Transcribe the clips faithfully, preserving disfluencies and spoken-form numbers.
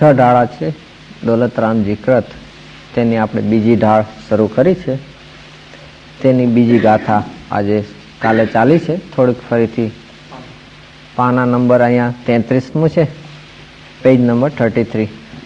ઢાળા છે દોલતરામજી કૃત, તેની આપણે બીજી ઢાળ શરૂ કરી છે. તેની બીજી ગાથા આજે કાલે ચાલી છે. થોડીક ફરીથી પાના નંબર અહીંયા તેત્રીસમું છે, પેજ નંબર થર્ટી થ્રી.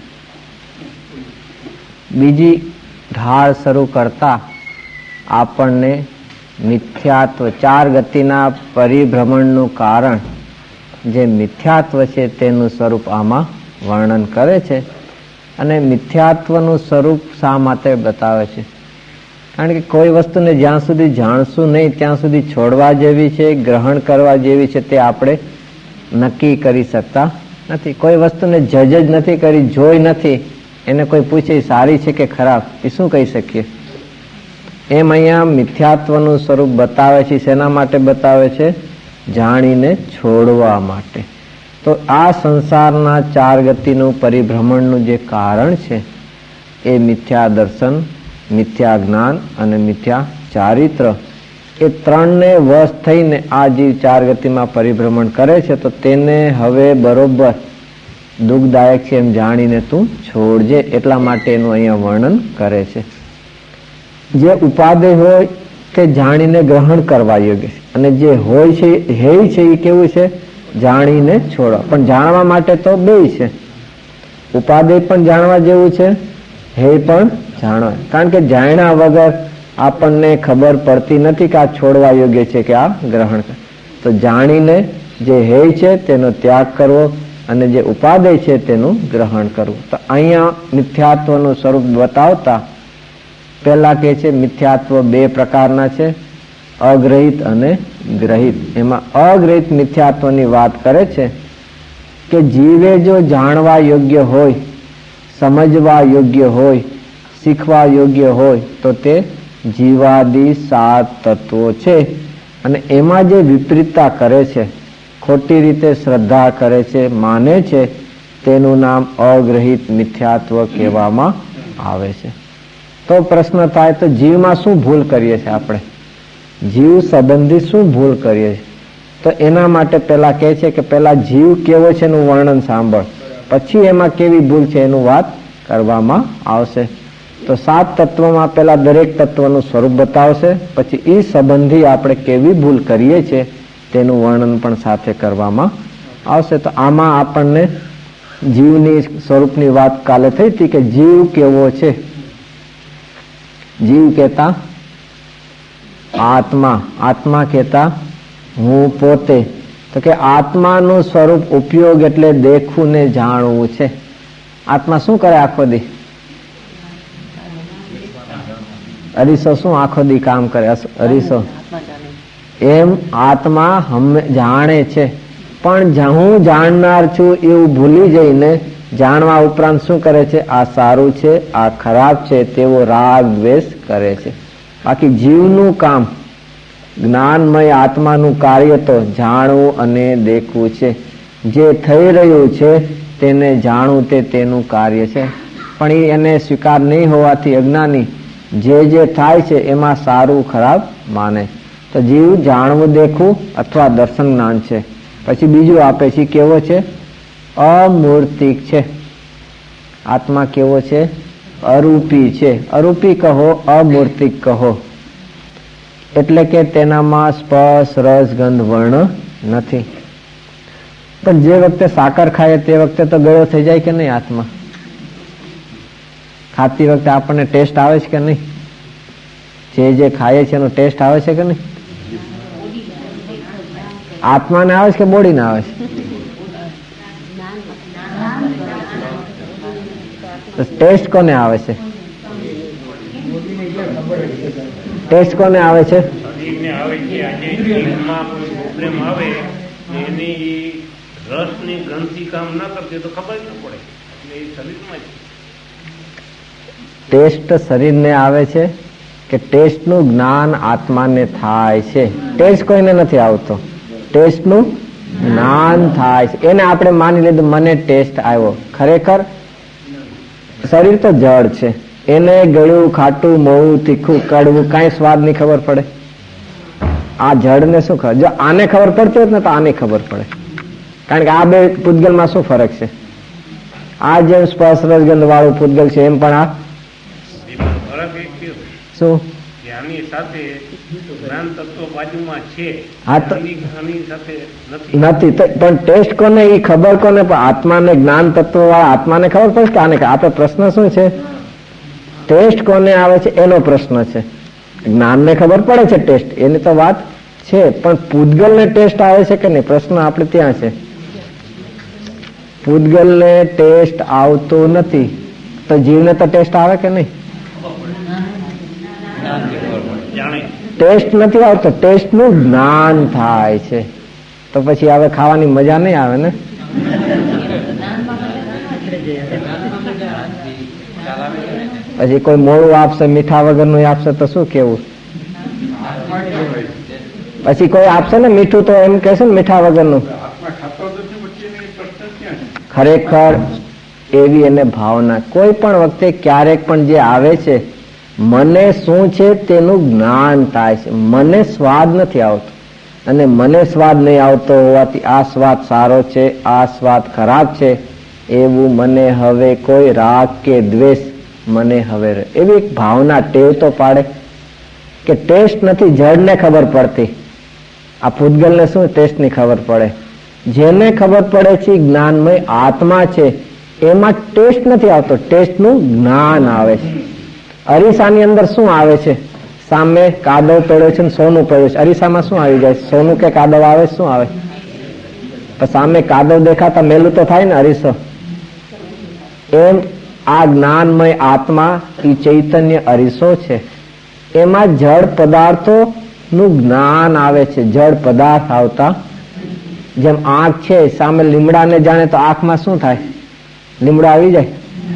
બીજી ઢાળ શરૂ કરતા આપણને મિથ્યાત્વ, ચાર ગતિના પરિભ્રમણનું કારણ જે મિથ્યાત્વ છે તેનું સ્વરૂપ આમાં વર્ણન કરે છે. અને મિથ્યાત્વનું સ્વરૂપ શા માટે બતાવે છે? કારણ કે કોઈ વસ્તુને જ્યાં સુધી જાણશું નહીં ત્યાં સુધી છોડવા જેવી છે, ગ્રહણ કરવા જેવી છે તે આપણે નક્કી કરી શકતા નથી. કોઈ વસ્તુને જજ જ નથી કરી, જોઈ નથી, એને કોઈ પૂછે સારી છે કે ખરાબ, એ શું કહી શકીએ? એમ અહીંયા મિથ્યાત્વનું સ્વરૂપ બતાવે છે. શેના માટે બતાવે છે? જાણીને છોડવા માટે. તો આ સંસારના ચાર ગતિનું પરિભ્રમણનું જે કારણ છે એ મિથ્યા દર્શન, મિથ્યા જ્ઞાન અને મિથ્યા ચારિત્ર, એ ત્રણને વશ થઈને આ જીવ ચાર ગતિમાં પરિભ્રમણ કરે છે. તો તેને હવે બરોબર દુઃખદાયક છે એમ જાણીને તું છોડજે, એટલા માટે એનું અહીંયા વર્ણન કરે છે. જે ઉપાદેય હોય તે જાણીને ગ્રહણ કરવા યોગ્ય છે, અને જે હોય છે હે છે એ કેવું છે? જાણીને છોડવા. પણ જાણવા માટે તો બે છે. ઉપાદેય પણ જાણવા જેવું છે, હે પણ જાણવા. કારણ કે જાણ્યા વગર આપણને ખબર પડતી નથી કે આ છોડવા યોગ્ય છે કે આ ગ્રહણ. તો જાણીને જે હે છે તેનો ત્યાગ કરવો અને જે ઉપાદેય છે તેનું ગ્રહણ કરવું. તો અહીંયા મિથ્યાત્વનું સ્વરૂપ બતાવતા પહેલા કે છે મિથ્યાત્વ બે પ્રકારના છે, અગ્રહિત અને ગ્રહિત. એમાં અગ્રહિત મિથ્યાત્વની વાત કરે છે કે જીવે જો જાણવા યોગ્ય હોય, સમજવા યોગ્ય હોય, શીખવા યોગ્ય હોય તો તે જીવાદી સાત તત્વો છે. અને એમાં જે વિપરીતતા કરે છે, ખોટી રીતે શ્રદ્ધા કરે છે, માને છે, તેનું નામ અગ્રહિત મિથ્યાત્વ કહેવામાં આવે છે. તો પ્રશ્ન થાય, તો જીવમાં શું ભૂલ કરીએ છીએ આપણે? જીવ સંબંધી શું ભૂલ કરીએ છીએ? તો એના માટે પેલા કહે છે કે પેલા જીવ કેવો છે એનું વર્ણન સાંભળ, પછી એમાં કેવી ભૂલ છે એનું વાત કરવામાં આવશે. તો સાત તત્વમાં પેલા દરેક તત્વનું સ્વરૂપ બતાવશે, પછી એ સંબંધી આપણે કેવી ભૂલ કરીએ છીએ તેનું વર્ણન પણ સાથે કરવામાં આવશે. તો આમાં આપણને જીવની સ્વરૂપની વાત કાલે થઈ હતી કે જીવ કેવો છે. જીવ કહેતા આત્મા, આત્મા કહેતા હું પોતે. તો કે આત્માનું સ્વરૂપ ઉપયોગ એટલે દેખવું ને જાણવું છે. આત્મા શું કરે આખો દી? અરીસો શું આખો દી કામ કરે? અરીસો. એમ આત્મા હમે જાણે છે, પણ હું જાણનાર છું એવું ભૂલી જઈને જાણવા ઉપરાંત શું કરે છે? આ સારું છે, આ ખરાબ છે, તેવો રાગ દ્વેષ કરે છે. બાકી જીવનું કામ, જ્ઞાનમય આત્માનું કાર્ય તો જાણવું અને દેખવું છે. જે થઈ રહ્યું છે તેને જાણવું તે તેનું કાર્ય છે. પણ એને સ્વીકાર નહીં હોવાથી અજ્ઞાની જે જે થાય છે એમાં સારું ખરાબ માને. તો જીવ જાણવું દેખવું અથવા દર્શન જ્ઞાન છે. પછી બીજું આપે છે કેવો છે? અમૂર્તિક છે. આત્મા કેવો છે? અરૂપી છે. અરૂપી કહો, અમૂર્તિક કહો, એટલે કે તેનામાં સ્પર્શ, રસ, ગંધ, વર્ણ નથી. પણ જે વખતે સાકર ખાય તે વખતે તો ગળો થઈ જાય કે નહીં? આત્મા ખાતી વખતે આપણને ટેસ્ટ આવે છે કે નહીં? જે જે ખાય છે એનો ટેસ્ટ આવે છે કે નહીં? આત્માને આવે છે કે બોડીને આવે છે? ટેસ્ટ કોને આવે છે? ટેસ્ટ કોને આવે છે? રસની ગ્રંથિ કામ ના કરતી તો ખબર ન પડે. ટેસ્ટ શરીરને આવે છે કે ટેસ્ટનું જ્ઞાન આત્માને થાય છે? ટેસ્ટ કોઈને નથી આવતો, ટેસ્ટનું જ્ઞાન થાય છે. એને આપણે માની લીધું મને ટેસ્ટ આવ્યો. ખરેખર શરીર તો જળ છે, એને ગળ્યું, ખાટું, મોળું, તીખું, કડવું કાંઈ સ્વાદ ની ખબર પડે? આ જળને શું ખબર? જો આને ખબર પડતી હોત ને તો આને ખબર પડે. કારણ કે આ બે પૂતગલમાં શું ફરક છે? આ જેમ સ્પર્શ રસ ગંધ વાળું પૂતગલ છે એમ પણ આ ફરક એક છે શું કે આની સાથે જ્ઞાન તત્વ બાજુમાં છે, હા તો આની આની સાથે નથી. નથી તો પણ ટેસ્ટ કોને એ ખબર કોને? પણ આત્માને જ્ઞાન તત્વ વાળા આત્માને ખબર પડે કે આને આપણે પ્રશ્ન શું છે? ટેસ્ટ કોને આવે છે એનો પ્રશ્ન છે. જ્ઞાનને ખબર પડે છે ટેસ્ટ એની તો વાત છે, પણ પૂતગલને ટેસ્ટ આવે છે કે નહીં? પ્રશ્ન આપણે ત્યાં છે. પૂતગલને ટેસ્ટ આવતો નથી તો જીવને તો ટેસ્ટ આવે કે નહીં? ટેસ્ટ નથી આવતો, ટેસ્ટ નું જ્ઞાન થાય છે. તો પછી હવે ખાવાની મજા નહીં આવે ને. પછી કોઈ મોડું આપશે, મીઠા વગરનું આપશે તો શું કેવું? પછી કોઈ આપશે ને મીઠું તો એમ કહેશે ને મીઠા વગરનું. ખરેખર એવી એને ભાવના કોઈ પણ વખતે ક્યારેક પણ જે આવે છે, મને શું છે તેનું જ્ઞાન થાય છે. મને સ્વાદ નથી આવતો, અને મને સ્વાદ નહીં આવતો હોવાથી આ સ્વાદ સારો છે, આ સ્વાદ ખરાબ છે, એવું મને હવે કોઈ રાગ કે દ્વેષ મને હવે એવી એક ભાવના ટેવ તો પાડે કે ટેસ્ટ નથી. જડને ખબર પડતી, આ પૂતગલને શું ટેસ્ટની ખબર પડે? જેને ખબર પડે છે જ્ઞાનમય આત્મા છે એમાં ટેસ્ટ નથી આવતો, ટેસ્ટનું જ્ઞાન આવે છે. અરીસાની અંદર શું આવે છે? સામે કાદવ પડ્યો છે ને સોનું પડ્યું છે. અરીસામાં શું આવી જાય? સોનું કે કાદવ આવે? શું આવે? તો સામે કાદવ દેખાતા મેલું તો થાય ને અરીસો. એમ આ જ્ઞાનમય આત્મા એ ચૈતન્ય અરીસો છે, એમાં જળ પદાર્થો નું જ્ઞાન આવે છે. જળ પદાર્થ આવતા જેમ આંખ છે, સામે લીમડાને જાણે તો આંખમાં શું થાય? લીમડો આવી જાય.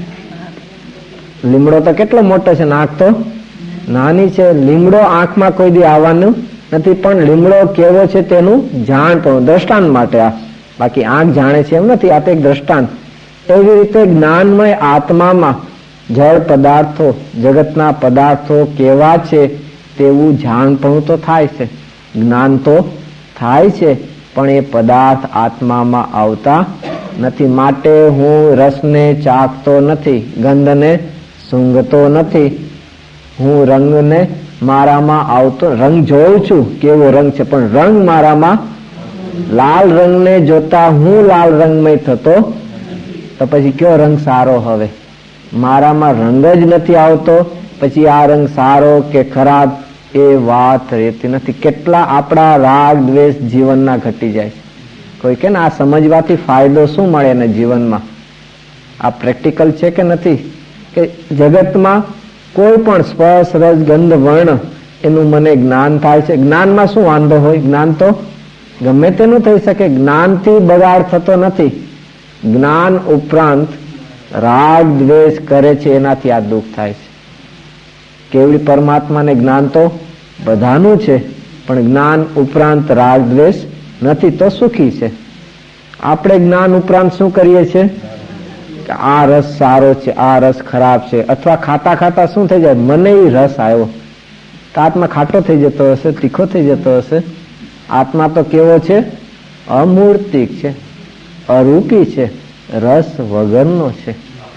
લીમડો તો કેટલો મોટો છે ને આંખ તો નાની છે. લીમડો આંખમાં કોઈ દી આવવાનું નથી, પણ લીમડો કેવો છે તેનું જાણ પણ દ્રષ્ટાંત માટે આ, બાકી આંખ જાણે છે એમ નથી. આ તો એક દ્રષ્ટાંત. એવી રીતે જ્ઞાનમય આત્મામાં જળ પદાર્થો, જગતના પદાર્થો કેવા છે તેવું જાણપણું તો થાય છે, જ્ઞાન તો થાય છે, પણ એ પદાર્થ આત્મામાં આવતા નથી. માટે હું રસને ચાખતો નથી, ગંધને સૂંઘતો નથી, હું રંગને મારામાં આવતો, રંગ જોઉં છું કેવો રંગ છે, પણ રંગ મારામાં, લાલ રંગને જોતા હું લાલ રંગમય થતો, તો પછી કયો રંગ સારો? હવે મારામાં રંગ જ નથી આવતો, પછી આ રંગ સારો કે ખરાબ એ વાત રહેતી નથી. કેટલા આપણા રાગ દ્વેષ જીવનના ઘટી જાય છે. કોઈ કે ને આ સમજવાથી ફાયદો શું મળે ને જીવનમાં? આ પ્રેક્ટિકલ છે કે નથી? કે જગતમાં કોઈ પણ સ્પર્શ રસ ગંધ વર્ણ એનું મને જ્ઞાન થાય છે. જ્ઞાનમાં શું વાંધો હોય? જ્ઞાન તો ગમે તેનું થઈ શકે, જ્ઞાનથી બગાડ થતો નથી. જ્ઞાન ઉપરાંત રાગ દ્વેષ કરે છે એનાથી આ દુઃખ થાય છે. કેવળી પરમાત્માને જ્ઞાન તો બધાનું છે, પણ જ્ઞાન ઉપરાંત રાગ દ્વેષ નથી તો સુખી છે. આપણે જ્ઞાન ઉપરાંત શું કરીએ છીએ કે આ રસ સારો છે, આ રસ ખરાબ છે, અથવા ખાતા ખાતા શું થઈ જાય? મને એ રસ આવ્યો તો આત્મા ખાટો થઈ જતો હશે, તીખો થઈ જતો હશે. આત્મા તો કેવો છે? અમૂર્તિક છે, અરૂપી છે, રસ વગરનો છે.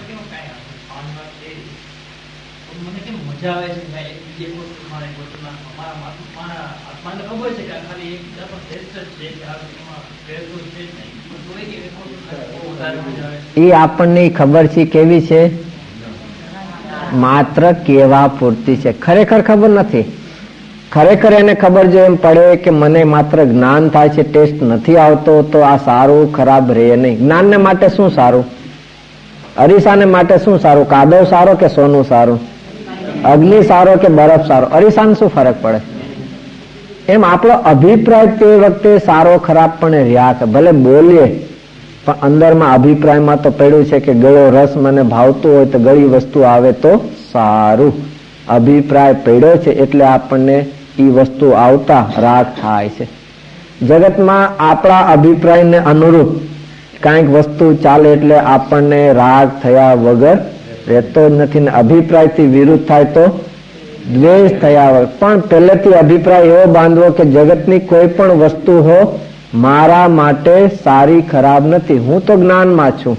એ આપણને ખબર છે કેવી છે? માત્ર કેવા પૂરતી છે, ખરેખર ખબર નથી. ખરેખર એને ખબર જો એમ પડે કે મને માત્ર જ્ઞાન થાય છે, ટેસ્ટ નથી આવતો, તો આ સારું ખરાબ રહે નહીં. જ્ઞાનને માટે શું સારું? અરીસાને માટે શું સારું? કાદવ સારો કે સોનું સારું? અગ્નિ સારો કે બરફ સારો? અરીસાને શું ફરક પડે? એમ આપણો અભિપ્રાય તે વખતે સારો ખરાબ પણ રહ્યા કે ભલે બોલીએ, પણ અંદરમાં અભિપ્રાયમાં તો પડ્યું છે કે ગળો રસ મને ભાવતું હોય તો ગળી વસ્તુ આવે તો સારું. અભિપ્રાય પડ્યો છે એટલે આપણને એ વસ્તુ આવતા રાગ થાય છે. જગતમાં આપણા અભિપ્રાયને અનુરૂપ કાંઈક વસ્તુ ચાલે એટલે આપણને રાગ થયા વગર રહેતો જ નથી, ને અભિપ્રાયથી વિરુદ્ધ થાય તો દ્વેષ થયા વગર. પણ પહેલેથી અભિપ્રાય એવો બાંધવો કે જગતની કોઈ પણ વસ્તુ હો મારા માટે સારી ખરાબ નથી, હું તો જ્ઞાનમાં છું,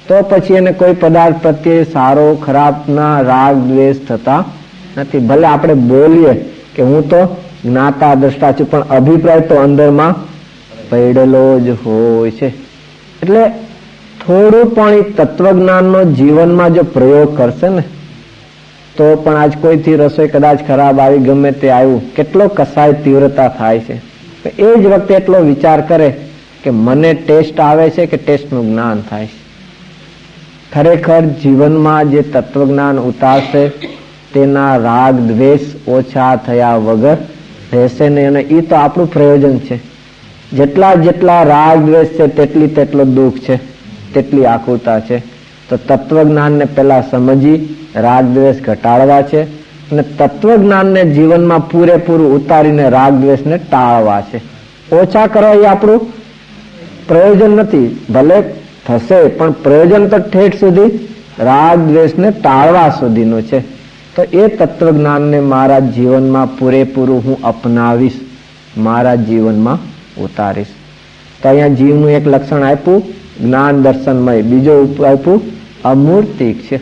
તો પછી એને કોઈ પદાર્થ પ્રત્યે સારો ખરાબના રાગ દ્વેષ થતા નથી. ભલે આપણે બોલીએ કે હું તો જ્ઞાતા દ્રષ્ટા છું, પણ અભિપ્રાય તો અંદરમાં પડેલો જ હોય છે. એટલે થોડું પણ એ તત્વજ્ઞાનનો જીવનમાં જો પ્રયોગ કરશે ને તો પણ આજ કોઈથી રસોઈ કદાચ ખરાબ આવી, ગમે તે આવ્યું, કેટલો કસાય તીવ્રતા થાય છે. એ જ વખતે એટલો વિચાર કરે કે મને ટેસ્ટ આવે છે કે ટેસ્ટનું જ્ઞાન થાય છે. ખરેખર જીવનમાં જે તત્વજ્ઞાન ઉતારશે તેના રાગ દ્વેષ ઓછા થયા વગર રહેશે નહીં. અને એ તો આપણું પ્રયોજન છે. જેટલા જેટલા રાગ દ્વેષ છે તેટલી તેટલો દુઃખ છે, તેટલી આકુરતા છે. તો તત્વજ્ઞાનને પહેલા સમજી રાગ દ્વેષ ઘટાડવા છે અને તત્વજ્ઞાનને જીવનમાં પૂરેપૂરું ઉતારીને રાગ દ્વેષને ટાળવા છે. ઓછા કરવા એ આપણું પ્રયોજન નથી. ભલે થશે પણ પ્રયોજન તો ઠેઠ સુધી રાગ દ્વેષને ટાળવા સુધીનું છે. તો એ તત્વજ્ઞાનને મારા જીવનમાં પૂરેપૂરું હું અપનાવીશ, મારા જીવનમાં ઉતારીશ. તો અહીંયા જીવનું એક લક્ષણ આપ્યું જ્ઞાન દર્શનમય, બીજો આપ્યું અમૂર્તિક છે.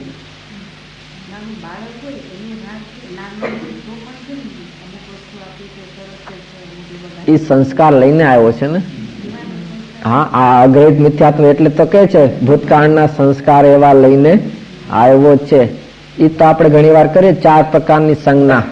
એ સંસ્કાર લઈને આવ્યો છે ને. હા, આ અગ્રહિત મિથ્યાત્વ એટલે તો કે છે ભૂતકાળના સંસ્કાર એવા લઈને આવ્યો છે. એ તો આપણે ઘણી વાર કરીએ ચાર પ્રકારની સંજ્ઞા,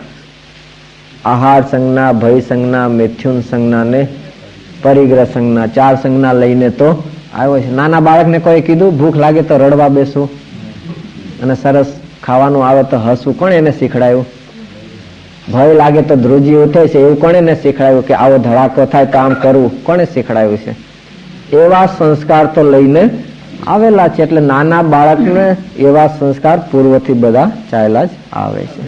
આહાર સંજ્ઞા, ભય સંજ્ઞા, મિથ્યુન સંજ્ઞા ને પરિગ્રહ સંજ્ઞા. ચાર સંજ્ઞા લઈને તો આવ્યો છે. નાના બાળકને કોઈ કીધું ભૂખ લાગે તો રડવા બેસવું અને સરસ ખાવાનું આવે તો હસવું, કોણે એને શીખડાયું? ભય લાગે તો ધ્રુજી ઉઠે છે, એવું કોણે એને શીખડાયું? કે આવો ધડાકો થાય તો આમ કરવું, કોણે શીખડાયું છે? એવા સંસ્કાર તો લઈને આવેલા છે. એટલે નાના બાળકને એવા સંસ્કાર પૂર્વથી બધા ચાલ્યા જ આવે છે.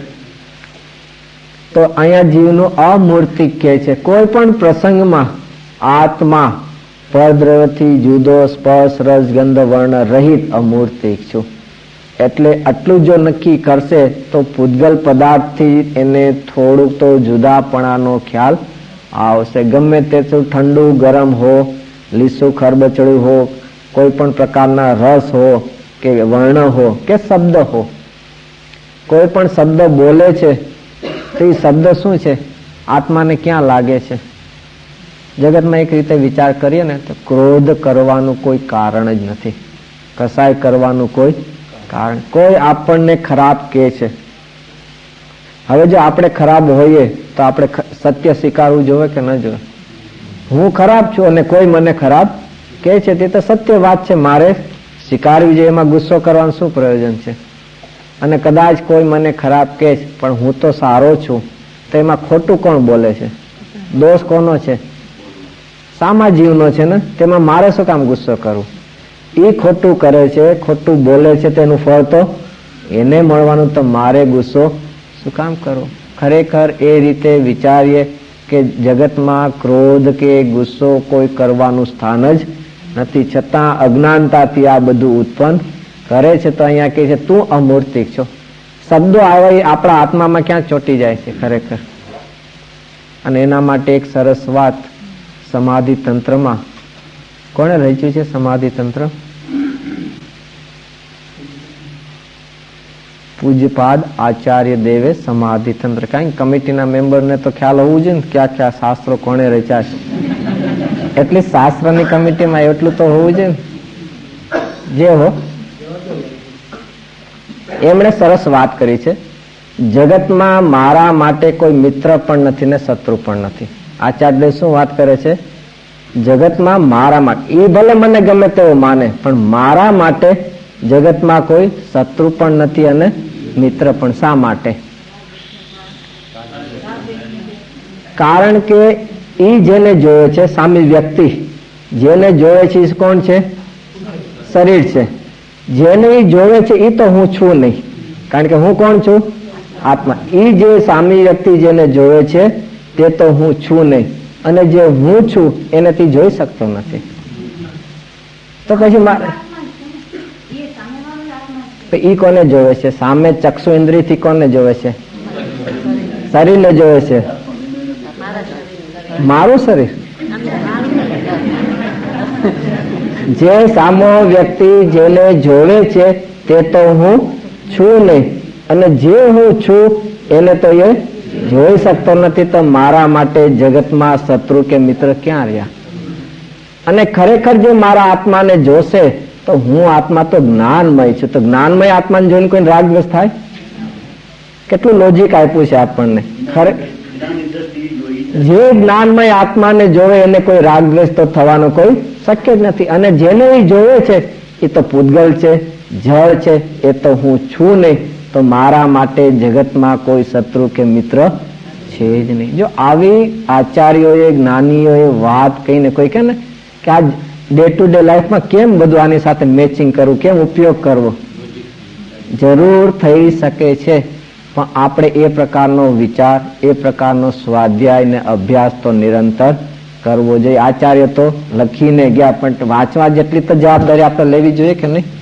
તો અહીંયા જીવનું અમૂર્તિક કહે છે. કોઈ પણ પ્રસંગમાં આત્મા પરદ્રવ્યથી જુદો, સ્પર્શ રસ ગંધ વર્ણ રહિત અમૂર્તિક છું. એટલે આટલું જો નક્કી કરશે તો પૂતગલ પદાર્થથી એને થોડુંક તો જુદાપણાનો ખ્યાલ આવશે. ગમે તે ઠંડુ ગરમ હો, લીસું ખરબચડું હો, કોઈ પણ પ્રકારના રસ હો કે વર્ણ હો કે શબ્દ હો, કોઈ પણ શબ્દ બોલે છે તો એ શબ્દ શું છે? આત્માને ક્યાં લાગે છે? જગતમાં એક રીતે વિચાર કરીએ ને તો ક્રોધ કરવાનું કોઈ કારણ જ નથી, કસાય કરવાનું કોઈ કારણ. કોઈ આપણને ખરાબ કહે છે, હવે જો આપણે ખરાબ હોઈએ તો આપણે સત્ય સ્વીકારવું જોવે કે ન જોવે? હું ખરાબ છું અને કોઈ મને ખરાબ કહે છે, તે તો સત્ય વાત છે, મારે સ્વીકારવી જોઈએ. એમાં ગુસ્સો કરવાનું શું પ્રયોજન છે? અને કદાચ કોઈ મને ખરાબ કહે છે પણ હું તો સારો છું, તો એમાં ખોટું કોણ બોલે છે? દોષ કોનો છે? સામા જીવનો છે ને. તેમાં મારે શું કામ ગુસ્સો કરવું? એ ખોટું કરે છે, ખોટું બોલે છે, તેનું ફળ તો એને મળવાનું, તો મારે ગુસ્સો શું કામ કરવો? ખરેખર એ રીતે વિચારીએ કે જગતમાં ક્રોધ કે ગુસ્સો કોઈ કરવાનું સ્થાન જ નથી, છતાં અજ્ઞાનતાથી આ બધું ઉત્પન્ન કરે છે. તો અહીંયા કહે છે તું અમૂર્તિક છો. શબ્દો આવે આપણા આત્મામાં ક્યાં ચોંટી જાય છે ખરેખર. અને એના માટે એક સરસ વાત સમાધિ તંત્રમાં કોણે રચ્યું છે? સમાધિ તંત્ર પૂજ્યપાદ આચાર્ય દેવે સમાધિ તંત્ર. કારણ કમિટીના મેમ્બરને તો ખ્યાલ હોવું જોઈએ ને ક્યાં ક્યાં શાસ્ત્રો કોણે રચ્યા છે. એટલી શાસ્ત્રની કમિટીમાં એટલું તો હોવું જોઈએ ને. જે હો, એમણે સરસ વાત કરી છે. જગતમાં મારા માટે કોઈ મિત્ર પણ નથી ને શત્રુ પણ નથી. આચાર્ય શું વાત કરે છે? જગતમાં મારા માટે, એ ભલે મને ગમે તેવું માને, પણ મારા માટે જગતમાં કોઈ શત્રુ પણ નથી અને મિત્ર પણ. શા માટે? કારણ કે એ જેને જોયે છે, સામી વ્યક્તિ જેને જોયે છે એ કોણ છે? શરીર છે. જેને એ જોવે છે એ તો હું છું નહીં, કારણ કે હું કોણ છું? આત્મા. એ જે સામી વ્યક્તિ જેને જોવે છે તે તો હું છું નહીં, અને જે હું છું એને તે જોઈ શકતો નથી. તો પછી મારે ઈ કોને જોવે છે? સામે ચક્ષુ ઇન્દ્રિય થી કોને જોવે છે? શરીરને જોવે છે. મારું શરીર જે સામો વ્યક્તિ જેને જોવે છે તે તો હું છું નહીં, અને જે હું છું એને તો એ જોઈ શકતો નથી, તો મારા માટે જગતમાં શત્રુ કે મિત્ર ક્યાં રહ્યા? અને ખરેખર જે મારા આત્માને જોશે તો હું આત્મા તો જ્ઞાનમય છું, તો જ્ઞાનમય આત્માને જોઈને કોઈ રાગદ્વેષ થાય? કેટલું લોજિક આપ્યું છે આપણને. ખરે જે જ્ઞાનમય આત્માને જોવે એને કોઈ રાગદ્વેષ તો થવાનો કોઈ શક્ય જ નથી. અને જેને એ જોવે છે એ તો પૂતગલ છે, જળ છે, એ તો હું છું નહીં, તો મારા માટે જગતમાં કોઈ શત્રુ કે મિત્ર છે જ નહીં. જો આવી આચાર્યોએ જ્ઞાનીઓએ વાત કહીને કોઈ કહે ને કે આ ડે ટુ ડે લાઈફમાં કેમ બધું આની સાથે મેચિંગ કરવું, કેમ ઉપયોગ કરવો, જરૂર થઈ શકે છે, પણ આપણે એ પ્રકારનો વિચાર, એ પ્રકારનો સ્વાધ્યાય ને અભ્યાસ તો નિરંતર કરવો જોઈએ. આચાર્ય તો લખીને ગયા, પણ વાંચવા જેટલી તો જવાબદારી આપણે લેવી જોઈએ કે નહીં?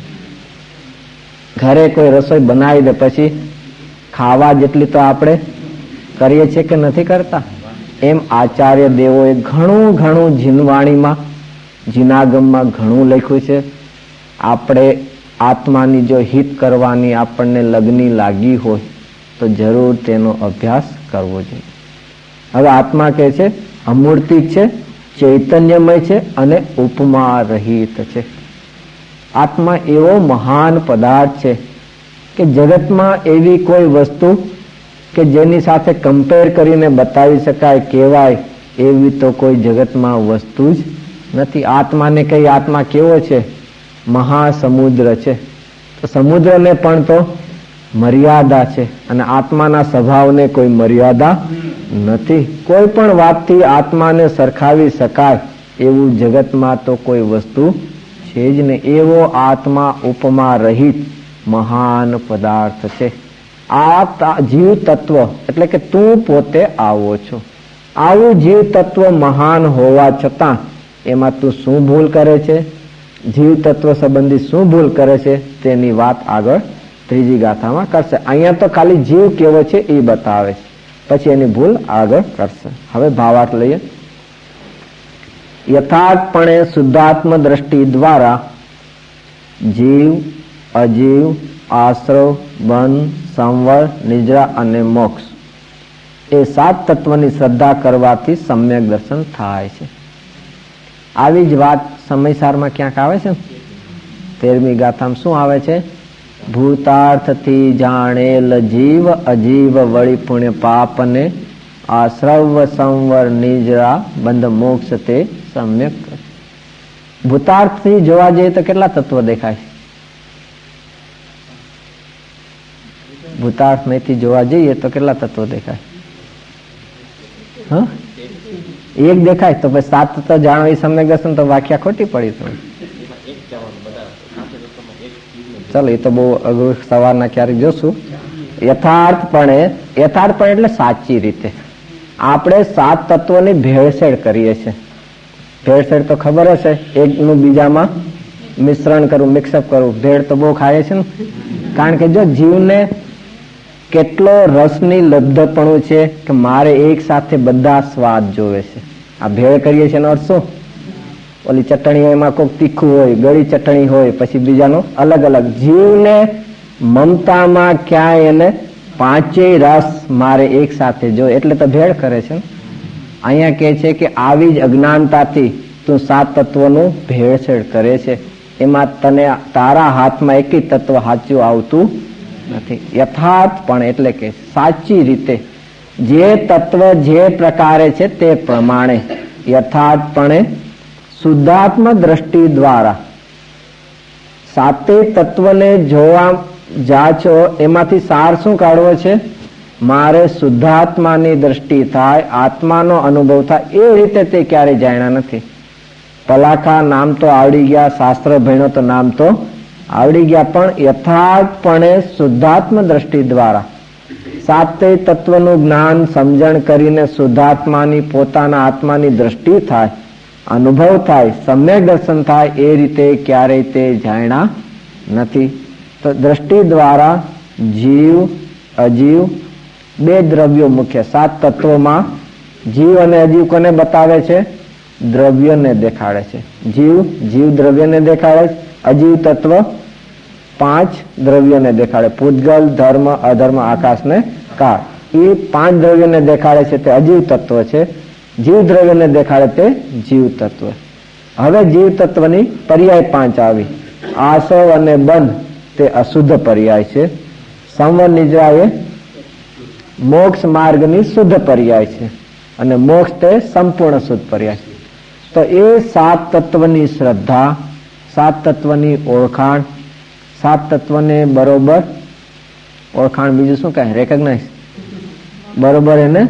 ઘરે કોઈ રસોઈ બનાવી દે પછી ખાવા જેટલી તો આપણે કરીએ છીએ કે નથી કરતા? એમ આચાર્ય દેવોએ ઘણું ઘણું જીનવાણીમાં, જીનાગમમાં ઘણું લખ્યું છે. આપણે આત્માની જો હિત કરવાની આપણને લગની લાગી હોય તો જરૂર તેનો અભ્યાસ કરવો જોઈએ. હવે આત્મા કે છે અમૂર્તિક છે, ચૈતન્યમય છે અને ઉપમા રહિત છે. આત્મા એવો મહાન પદાર્થ છે કે જગતમાં એવી કોઈ વસ્તુ કે જેની સાથે કમ્પેર કરીને બતાવી શકાય, કહેવાય એવી તો કોઈ જગતમાં વસ્તુ જ નથી. આત્માને કઈ આત્મા કેવો છે? મહાસમુદ્ર છે. તો સમુદ્રને પણ તો મર્યાદા છે, અને આત્માના સ્વભાવને કોઈ મર્યાદા નથી. કોઈ પણ વાતથી આત્માને સરખાવી શકાય એવું જગતમાં તો કોઈ વસ્તુ છે જ નહીં. એવો આત્મા ઉપમા રહિત મહાન પદાર્થ છે. આ જીવ તત્વ એટલે કે તું પોતે આવો છો. આવું જીવ તત્વ મહાન હોવા છતાં એમાં તું શું ભૂલ કરે છે, જીવ તત્વ સંબંધી શું ભૂલ કરે છે તેની વાત આગળ ત્રીજી ગાથામાં કરશે. અહીંયા તો ખાલી જીવ કેવો છે એ બતાવે છે, પછી એની ભૂલ આગળ કરશે. હવે ભાવાર્થ લઈએ. યથાર્થપણે શુદ્ધાત્મ દ્રષ્ટિ દ્વારા જીવ, અજીવ, આશ્રવ, બંધ, સંવર, નિદ્રા અને મોક્ષ એ સાત તત્વની શ્રદ્ધા કરવાથી સમ્યક દર્શન થાય છે. આવી જ વાત સમયસારમાં ક્યાંક આવે છે. તેરમી ગાથામાં શું આવે છે? ભૂતાર્થથી જાણેલ જીવ, અજીવ વળી પુણ્ય પાપને આશ્રવ, સંવર, નિજરા, બંધ, મોક્ષ તે સમ્યક. ભૂતાર્થથી જોવા જઈએ તો કેટલા તત્વ દેખાય? ભૂતાર્થથી જોવા જઈએ તો કેટલા તત્વો દેખાય? હા, એક દેખાય તો પછી સાત તત્વ જાણો એ સમ્યક દર્શન તો વ્યાખ્યા ખોટી પડી. તો ચાલો, એ તો બહુ અઘરું, સવારના ક્યારેક જોશું. યથાર્થપણે, યથાર્થપણે એટલે સાચી રીતે આપણે સાત તત્વોની ભેળસેળ કરીએ છીએ. ભેળસેળ તો ખબર હશે, એકનું બીજામાં મિશ્રણ કરવું, મિક્સઅપ કરવું. ભેળ તો બહુ ખાય છે ને, કારણ કે જો જીવને કેટલો રસની લબ્ધપણું છે કે મારે એક સાથે બધા સ્વાદ જોવે છે. આ ભેળ કરીએ છીએ એનો અર્થ શું? ઓલી ચટણી હોય એમાં કોઈક તીખું હોય, ગળી ચટણી હોય, પછી બીજાનો અલગ અલગ. જીવને મમતામાં ક્યાંય એને પાંચેય રસ મારે એક સાથે જો, એટલે તો ભેળ કરે છે. અહીંયા કહે છે કે આવી જ અજ્ઞાનતાથી તું સાત તત્વોનું ભેળસેળ કરે છે. એમાં તને તારા હાથમાં એકેય તત્વ સાચું આવતું નથી. યથાર્થપણે એટલે કે સાચી રીતે જે તત્વ જે પ્રકારે છે તે પ્રમાણે યથાર્થપણે શુદ્ધાત્મ દ્રષ્ટિ દ્વારા સાતે તત્વને જોવા જાચો. એમાંથી સાર શું કાઢવો છે? મારે શુદ્ધાત્માની દ્રષ્ટિ થાય, આત્માનો અનુભવ થાય. એ રીતે તે ક્યારેય જાણ્યા નથી. પલાખા નામ તો આવડી ગયા, શાસ્ત્ર ભણ્યો તો નામ તો આવડી ગયા, પણ યથાર્થપણે શુદ્ધાત્મ દ્રષ્ટિ દ્વારા સાતે તત્વનું જ્ઞાન સમજણ કરીને શુદ્ધાત્માની, પોતાના આત્માની દ્રષ્ટિ થાય, અનુભવ થાય, સમ્યક દર્શન થાય, એ રીતે ક્યારેય તે જાણ્યા નથી. તો દ્રષ્ટિ દ્વારા જીવ, અજીવ બે દ્રવ્યો મુખ્ય. સાત તત્વોમાં જીવ અને અજીવ કોને બતાવે છે? દ્રવ્યને દેખાડે છે. જીવ જીવ દ્રવ્યને દેખાડે છે. અજીવ તત્વ પાંચ દ્રવ્યને દેખાડે. પૂતગલ, ધર્મ, અધર્મ, આકાશ ને કાળ. એ પાંચ દ્રવ્યને દેખાડે છે તે અજીવ તત્વ છે. જીવ દ્રવ્યને દેખાડે તે જીવ તત્વ. હવે જીવ તત્વની પર્યાય પાંચ આવી. આસવ અને બંધ તે અશુદ્ધ પર્યાય છે. સંવર નિદ્રા એ મોક્ષ માર્ગની શુદ્ધ પર્યાય છે અને મોક્ષ તે સંપૂર્ણ શુદ્ધ પર્યાય છે. તો એ સાત તત્વની શ્રદ્ધા, સાત તત્વની ઓળખાણ, સાત તત્વને બરોબર ઓળખાણ, બીજું શું કહે, રેકગ્નાઇઝ, બરોબર એને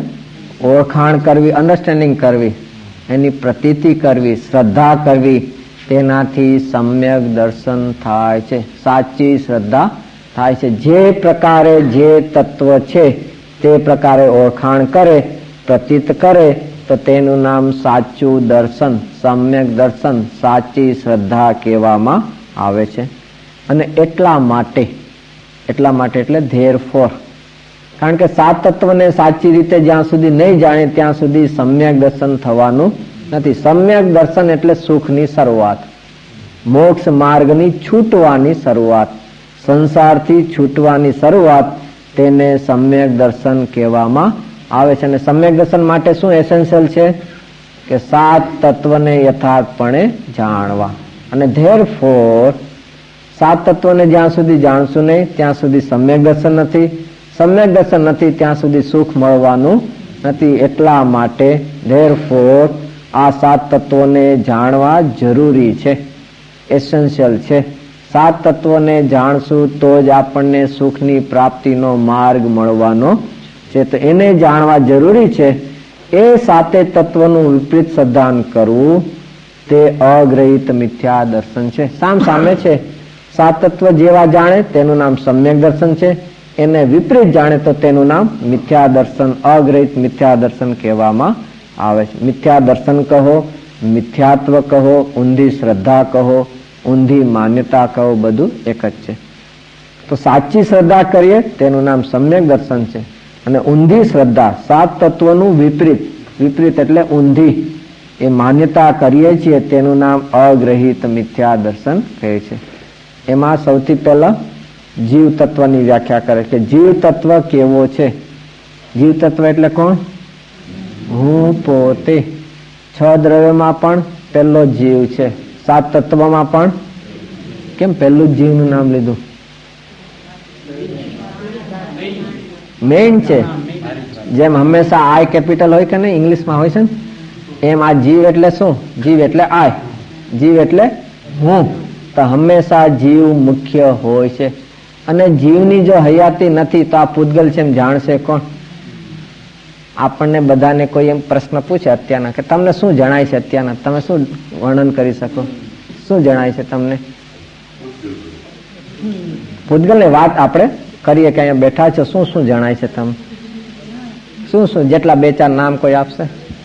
ઓળખાણ કરવી, અન્ડરસ્ટેન્ડિંગ કરવી, એની પ્રતીતિ કરવી, શ્રદ્ધા કરવી, તેનાથી સમ્યક દર્શન થાય છે, સાચી શ્રદ્ધા થાય છે. જે પ્રકારે જે તત્વ છે તે પ્રકારે ઓળખાણ કરે, પ્રતીત કરે તો તેનું નામ સાચું દર્શન, સમ્યક દર્શન, સાચી શ્રદ્ધા કહેવામાં આવે છે. અને એટલા માટે એટલા માટે એટલે ધેરફોર, કારણ કે સાત તત્વને સાચી રીતે જ્યાં સુધી નહીં જાણે ત્યાં સુધી સમ્યક દર્શન થવાનું નથી. સમ્યક દર્શન એટલે સુખની શરૂઆત, મોક્ષ માર્ગની છૂટવાની શરૂઆત, સંસારથી છૂટવાની શરૂઆત, તેને સમ્યક દર્શન કહેવામાં આવે છે. અને સમ્યક દર્શન માટે શું એસેન્શિયલ છે કે સાત તત્વને યથાર્થપણે જાણવા. અને ધેરફોર સાત તત્વને જ્યાં સુધી જાણશું નહીં ત્યાં સુધી સમ્યક દર્શન નથી, સમ્યક દર્શન નથી ત્યાં સુધી સુખ મળવાનું નથી. એટલા માટે ધેરફોર આ સાત તત્વોને જાણવા જરૂરી છે, એસેન્શિયલ છે. સાત તત્વોને જાણશું તો જ આપણને સુખની પ્રાપ્તિનો માર્ગ મળવાનો છે. તો એને જાણવા જરૂરી છે. એ સાતે તત્વનું વિપરીત સિદ્ધાંત કરવું તે અગ્રહિત મિથ્યા દર્શન છે. સામ સામે છે. સાત તત્વ જેવા જાણે તેનું નામ સમ્યક દર્શન છે, એને વિપરીત જાણે તો તેનું નામ મિથ્યા દર્શન, અગ્રહિત મિથ્યા દર્શન કહેવામાં આવે છે. મિથ્યા દર્શન કહો, મિથ્યાત્વ કહો, ઊંધી શ્રદ્ધા કહો, ઊંધી માન્યતા કહો, બધું એક જ છે. તો સાચી શ્રદ્ધા કરીએ તેનું નામ સમ્યક દર્શન છે. અને ઊંધી શ્રદ્ધા, સાત તત્વનું વિપરીત, વિપરીત એટલે ઊંધી એ માન્યતા કરીએ છીએ તેનું નામ અગ્રહિત મિથ્યા દર્શન કહે છે. એમાં સૌથી પહેલા જીવ તત્વની વ્યાખ્યા કરે કે જીવ તત્વ કેવો છે. જીવ તત્વ એટલે કોણ? હું પોતે. છ દ્રવ્યમાં પણ પહેલો જીવ છે, સાત તત્વમાં પણ. કેમ પહેલું જીવનું નામ લીધું? મેઇન છે. જેમ હંમેશા આઈ કેપિટલ હોય કે નહીં, ઇંગ્લિશમાં હોય છે ને, એમ આ જીવ એટલે શું? જીવ એટલે આઈ, જીવ એટલે હું. તો હંમેશા જીવ મુખ્ય હોય છે. અને જીવની જો હયાતી નથી તો આ પૂતગલ છે એમ જાણશે કોણ? આપણને બધાને કોઈ એમ પ્રશ્ન પૂછે અત્યારના કે તમને શું જણાય છે અત્યારના, તમે શું વર્ણન કરી શકો, શું જણાય છે તમને? પૂતગલની વાત આપણે કરીએ કે અહીંયા બેઠા છો, શું શું જણાય છે તમને? શું શું, જેટલા બે ચાર નામ કોઈ આપશે?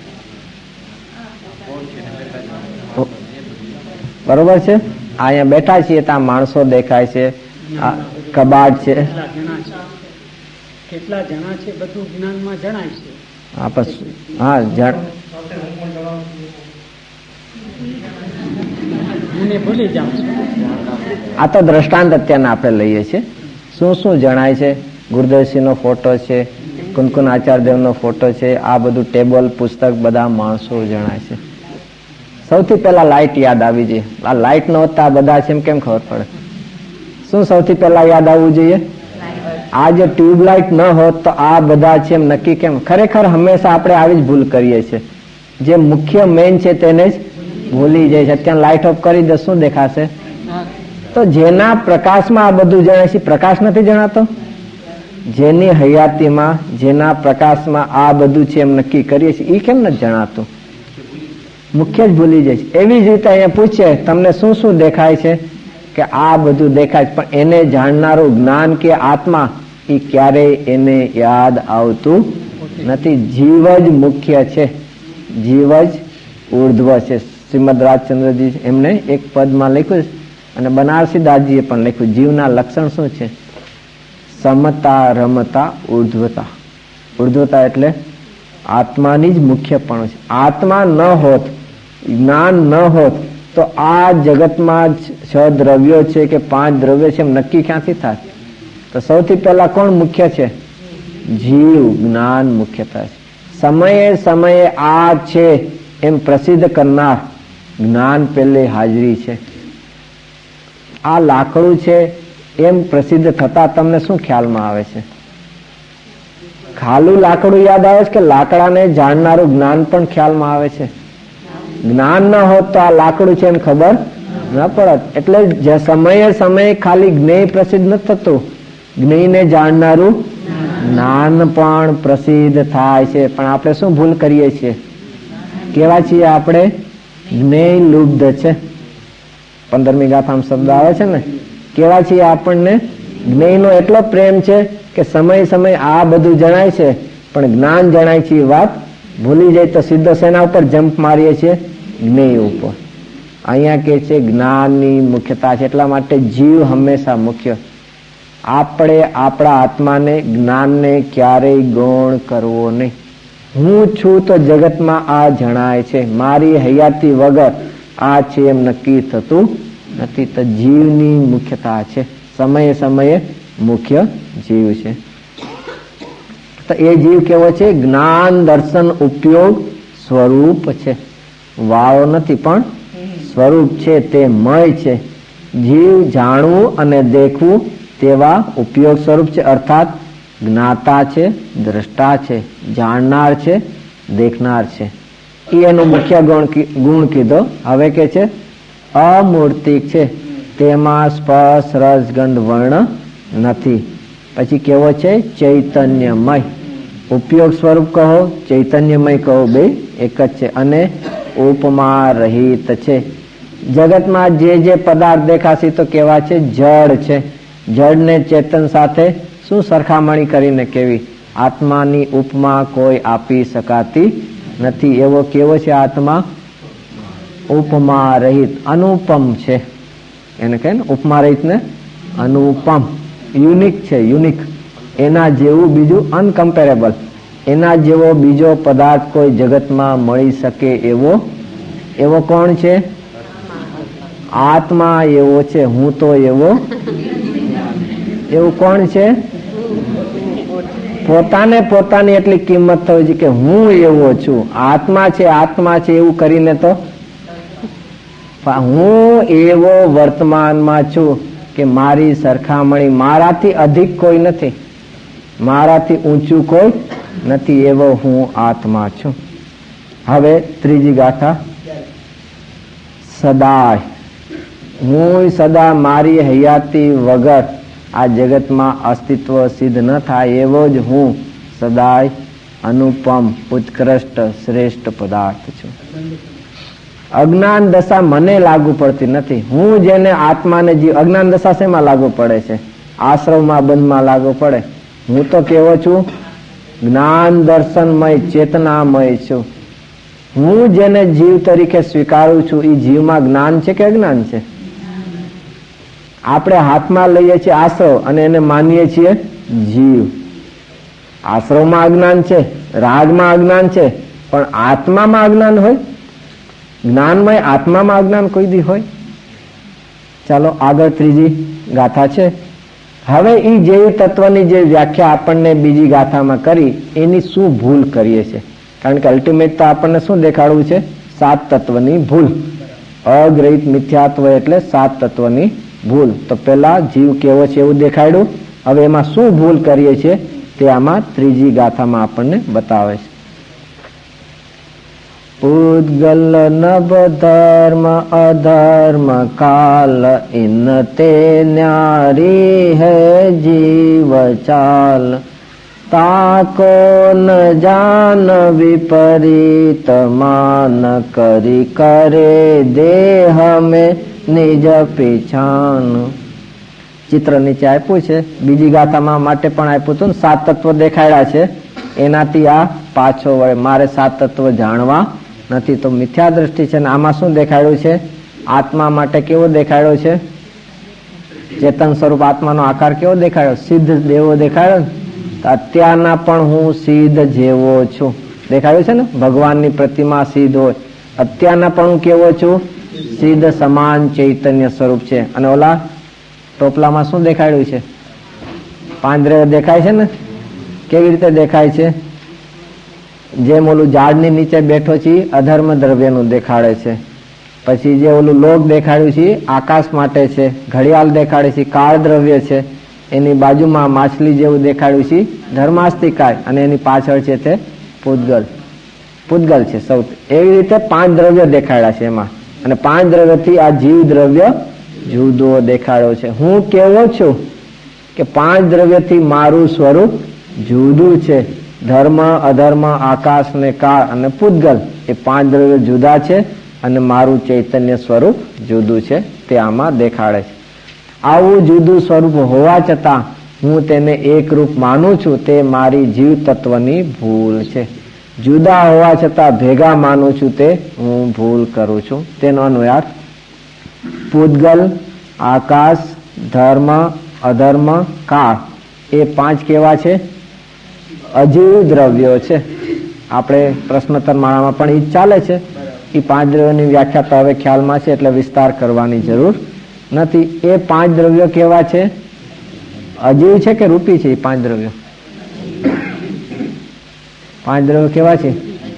બરોબર છે. અહીંયા બેઠા છીએ ત્યાં માણસો દેખાય છે, આ કબાટ છે, કેટલા જણા છે બધું જ્ઞાનમાં જણાય છે. હા પછી હા જણ મને ભૂલી જાઉં છું. આ તો દ્રષ્ટાંત અત્યારના આપણે લઈએ છીએ. શું શું જણાય છે? ગુરુદેવસિંહનો ફોટો છે, કુનકુન આચાર્યદેવનો ફોટો છે, આ બધું ટેબલ, પુસ્તક, બધા માણસો જણાય છે. સૌથી પહેલા લાઇટ યાદ આવી જોઈએ. આ લાઇટ ન હોતા બધા છે એમ કેમ ખબર પડે? શું સૌથી પહેલા યાદ આવવું જોઈએ? આ જે ટ્યુબલાઇટ ન હોત તો આ બધા છે એમ નક્કી કેમ? ખરેખર હંમેશા આપણે આવી જ ભૂલ કરીએ છીએ. જે મુખ્ય મેઇન છે તેને જ ભૂલી જાય છે. અત્યારે લાઇટ ઓફ કરી દે શું દેખાશે? તો જેના પ્રકાશમાં આ બધું જણાય છે, પ્રકાશ નથી જણાતો? જેની હયાતીમાં, જેના પ્રકાશમાં આ બધું છે એમ નક્કી કરીએ છીએ, એ કેમ નથી જણાતું? મુખ્ય જ ભૂલી જાય છે. એવી જ રીતે અહીંયા પૂછે તમને શું શું દેખાય છે, કે આ બધું દેખાય છે, પણ એને જાણનારું જ્ઞાન કે આત્મા એ ક્યારેય એને યાદ આવતું નથી. જીવ જ મુખ્ય છે, જીવ જ ઉર્ધ્વ છે. શ્રીમદ રાજચંદ્રજી એમને એક પદમાં લખ્યું અને બનારસી દાસજીએ પણ લખ્યું, જીવના લક્ષણ શું છે? સમતા, રમતા, ઉર્ધ્વતા. ઉર્ધ્વતા એટલે આત્માની જ મુખ્યપણું છે. આત્મા ન હોત જ્ઞાન ન હોત તો આ જગતમાં છ દ્રવ્યો છે કે પાંચ દ્રવ્યો છે એમ નક્કી ક્યાંથી થાય? તો સૌથી પહેલા કોણ મુખ્ય છે? જીવ. જ્ઞાન મુખ્યતા છે. સમયે સમયે આ છે એમ પ્રસિદ્ધ કરનાર જ્ઞાન પહેલે હાજરી છે. આ લાકડું છે એમ પ્રસિદ્ધ થતા તમને શું ખ્યાલમાં આવે છે? ખાલું લાકડું યાદ આવે છે કે લાકડાને જાણનારું જ્ઞાન પણ ખ્યાલમાં આવે છે? જ્ઞાન ન હોત તો આ લાકડું છે એમ ખબર ન પડત. એટલે જે સમયે સમયે ખાલી જ્ઞેય પ્રસિદ્ધ ન થતું, જ્ઞેયને જાણનારું જ્ઞાન પણ પ્રસિદ્ધ થાય છે. પણ આપણે શું ભૂલ કરીએ છીએ? કેવા છીએ આપણે? જ્ઞેય લુબ્ધ છે. પંદરમી ગાથામાં શબ્દ આવે છે ને, કેવા છીએ આપણને? જ્ઞેયનો એટલો પ્રેમ છે કે સમય સમય આ બધું જણાય છે પણ જ્ઞાન જણાય છે એ વાત ભૂલી જાય તો સીધો સેના ઉપર જમ્પ મારીએ છીએ? જ્ઞેય ઉપર. અહીંયા કે છે જ્ઞાનની મુખ્યતા છે. એટલા માટે જીવ હંમેશા મુખ્ય. આપણે આપણા આત્માને જ્ઞાનને ક્યારેય ગૌણ કરવો નહીં. હું છું તો જગતમાં આ જણાય છે, મારી હયાતી વગર આ છે એમ નક્કી થતું નથી. તો જીવની મુખ્યતા છે. સમયે સમયે મુખ્ય જીવ છે. તો એ જીવ કેવો છે? જ્ઞાન દર્શન ઉપયોગ સ્વરૂપ છે. વાળો નથી પણ સ્વરૂપ છે, તે મય છે. જીવ જાણવું અને દેખવું તેવા ઉપયોગ સ્વરૂપ છે. અર્થાત જ્ઞાતા છે, દ્રષ્ટા છે, જાણનાર છે, દેખનાર છે. એનો મુખ્ય ગુણ ગુણ કીધો. હવે કે છે અમૂર્તિક છે, તેમાં સ્પર્શ રસ ગંધ વર્ણ નથી. પછી કેવો છે? ચૈતન્યમય. ઉપયોગ સ્વરૂપ કહો, ચૈતન્યમય કહો, બે એક જ છે. અને ઉપમા રહિત છે. જગતમાં જે જે પદાર્થ દેખાશે તો કેવા છે? જડ છે. જડને ચેતન સાથે શું સરખામણી કરીને કેવી? આત્માની ઉપમા કોઈ આપી શકાતી નથી. એવો કેવો છે આત્મા? ઉપમા રહિત, અનુપમ છે. એને કહે ને ઉપમા રહિત ને અનુપમ. યુનિક છે, યુનિક. એના જેવું બીજું અનકમ્પેરેબલ. એના જેવો બીજો પદાર્થ કોઈ જગતમાં મળી શકે એવો એવો કોણ છે? આત્મા એવો છે. હું તો એવો એવું કોણ છે? પોતાને પોતાની એટલી કિંમત થવી છે કે હું એવો છું. આત્મા છે, આત્મા છે એવું કરીને તો હું એવો વર્તમાનમાં છું કે મારી સરખામણી મારાથી અધિક કોઈ નથી, મારાથી ઊંચું કોઈ નથી. એવો હું આત્મા છું. હવે ત્રીજી ગાથા. સદાય. હું સદા મારી હયાતી વગર આ જગતમાં અસ્તિત્વ સિદ્ધ ન થાય એવો જ હું સદાય અનુપમ ઉત્કૃષ્ટ શ્રેષ્ઠ પદાર્થ છું. અજ્ઞાન દશા મને લાગુ પડતી નથી. હું જેને આત્માને જીવ, અજ્ઞાન દશા શેમાં લાગુ પડે છે? આશ્રમમાં બંધમાં લાગુ પડે. હું તો કેવો છું? જ્ઞાન દર્શનમય ચેતનામય છું. હું જેને જીવ તરીકે સ્વીકારું છું એ જીવમાં જ્ઞાન છે કે અજ્ઞાન છે? આપણે હાથમાં લઈએ છીએ આશ્રવ અને એને માનીએ છીએ જીવ. આશ્રવમાં અજ્ઞાન છે, રાગમાં અજ્ઞાન છે, પણ આત્મામાં અજ્ઞાન હોય? જ્ઞાનમય આત્મામાં અજ્ઞાન કોઈ દી હોય? ચાલો આગળ ત્રીજી ગાથા છે. હવે એ જેવી તત્વની જે વ્યાખ્યા આપણને બીજી ગાથામાં કરી એની શું ભૂલ કરીએ છીએ? કારણ કે અલ્ટિમેટ તો આપણને શું દેખાડવું છે? સાત તત્વની ભૂલ. અગ્રહિત મિથ્યાત્વ એટલે સાત તત્વની ભૂલ. તો પેલા જીવ કેવો છે એવું દેખાડ્યું. હવે એમાં શું ભૂલ કરીએ છીએ તે આમાં ત્રીજી ગાથામાં આપણને બતાવે છે. ઉદ્ગલ નભ ધર્મ અધર્મ કાલ ઇન તે ન્યારી હૈ જીવ ચાલ તાકો ન જાન વિપરીત માન કરી કરે દેહ મેં નિજ પીછાન. ચિત્ર નીચે આપ્યું છે. બીજી ગાથામાં માટે પણ આપ્યું હતું. સાત તત્વ દેખાડ્યા છે. એનાથી આ પાછો વળે. મારે સાત તત્વ જાણવા નથી તો મિથ્યા દ્રષ્ટિ છે. આમાં શું દેખાડ્યું છે? આત્મા માટે કેવો દેખાડ્યો છે? ચેતન સ્વરૂપ આત્માનો આકાર કેવો દેખાડ્યો? સિદ્ધ દેવો દેખાડ્યો. અત્યારના પણ હું સિદ્ધ જેવો છું દેખાડ્યું છે ને. ભગવાનની પ્રતિમા સિદ્ધ હોય અત્યારના પણ હું કેવો છું? સિદ્ધ સમાન ચૈતન્ય સ્વરૂપ છે. અને ઓલા ટોપલામાં શું દેખાડ્યું છે? પાંચ દ્રવ્ય દેખાય છે ને? કેવી રીતે દેખાય છે? જેમ ઓલું ઝાડની નીચે બેઠો છે અધર્મ દ્રવ્યનું દેખાડે છે. પછી જે ઓલું લોક દેખાડ્યું છે આકાશ માટે છે. ઘડિયાળ દેખાડે છે કાળ દ્રવ્ય છે. એની બાજુમાં માછલી જેવું દેખાડ્યું છે ધર્માસ્તિકાય, અને એની પાછળ છે તે પૂતગલ પૂતગલ છે સૌથી. એવી રીતે પાંચ દ્રવ્ય દેખાડ્યા છે એમાં. અને પાંચ દ્રવ્યથી આ જીવ દ્રવ્ય જુદો દેખાડ્યો છે. હું કેવો છું કે પાંચ દ્રવ્યથી મારું સ્વરૂપ જુદું છે. ધર્મ, અધર્મ, આકાશ ને કાળ અને પૂતગલ એ પાંચ દ્રવ્ય જુદા છે અને મારું ચૈતન્ય સ્વરૂપ જુદું છે. તે આમાં દેખાડે છે. આવું જુદું સ્વરૂપ હોવા છતાં હું તેને એક રૂપ માનું છું, તે મારી જીવ તત્વની ભૂલ છે. જુદા હોવા છતાં ભેગા માનું છું, તે હું ભૂલ કરું છું. તેનો અન્વયાર્થ પૂતગલ, આકાશ, ધર્મ, અધર્મ, કાળ એ પાંચ કેવા છે? અજીવ દ્રવ્યો છે. આપણે પ્રશ્નોત્તર માળામાં પણ એ જ ચાલે છે. એ પાંચ દ્રવ્યોની વ્યાખ્યા તો હવે ખ્યાલમાં છે એટલે વિસ્તાર કરવાની જરૂર નથી. એ પાંચ દ્રવ્યો કેવા છે? અજીવ છે કે રૂપી છે? એ પાંચ દ્રવ્યો પાંચ દ્રવ્યો કેવા છે?